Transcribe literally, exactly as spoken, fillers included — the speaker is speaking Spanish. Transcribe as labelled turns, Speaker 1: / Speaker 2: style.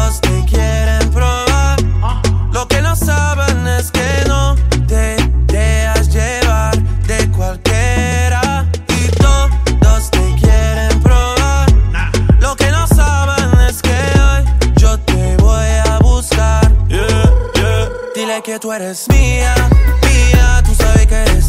Speaker 1: todos te quieren probar. Lo que no saben es que no te dejas llevar de cualquiera. Y todos te quieren probar. Lo que no saben es que hoy yo te voy a buscar. Yeah, yeah. Dile que tú eres mía, mía, tú sabes que eres